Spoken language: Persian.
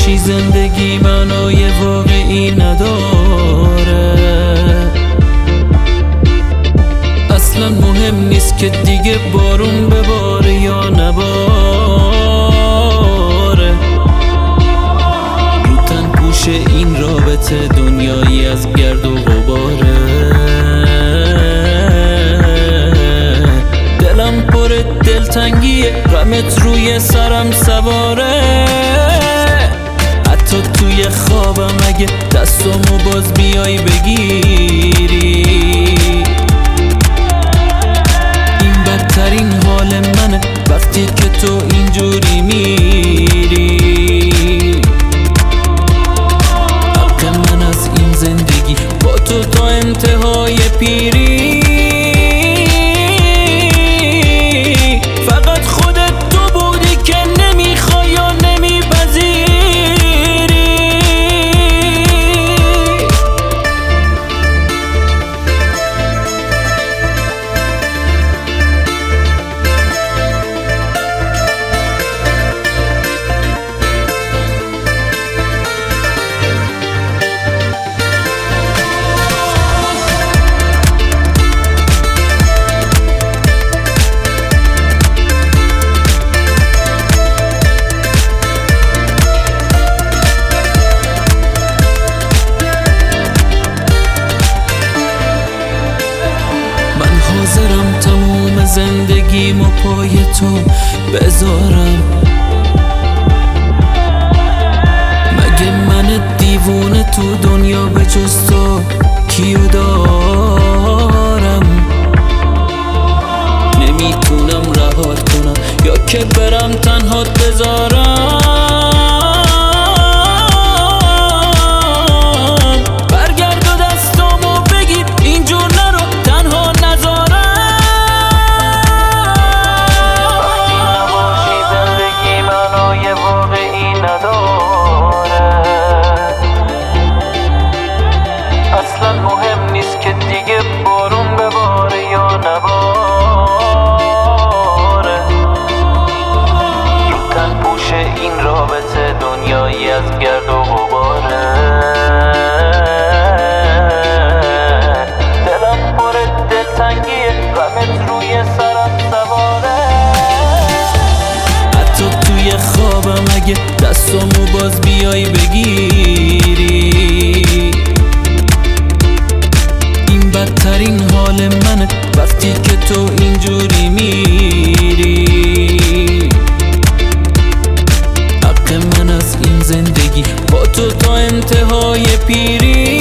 باشی زندگی معنای واقعی نداره. اصلا مهم نیست که دیگه بارون بباره یا نباره. رو تن پوش این رابطه دنیایی از گرد و غباره. دلم پر دلتنگیه، غمت روی سرم سواره. حتی توی خوابم اگه دستامو باز بیای بگیری، این بدترین حال منه وقتی که تو اینجوری میری. حق من از این زندگی با تو تا انتهای پیری. فقط خودت تو بودی که نمیخوای یا نمیپذیری. حاضرم تموم زندگیمو پای تو بذارم. مگه من دیوونه تو دنیا به جز تو کیو دارم؟ نمیتونم رهات کنم یا که برم تنهات بذارم. اصلا مهم نیست که دیگه بارون بباره یا نباره. رو تن پوش این رابطه دنیایی از گرد و غباره. دلم پر دلتنگیه، غمت روی سرم سواره. حتی توی خوابم اگه دستامو باز بیای بگیری، بدترین حال منه وقتی که تو اینجوری میری. حق من از این زندگی با تو تا انتهای پیری.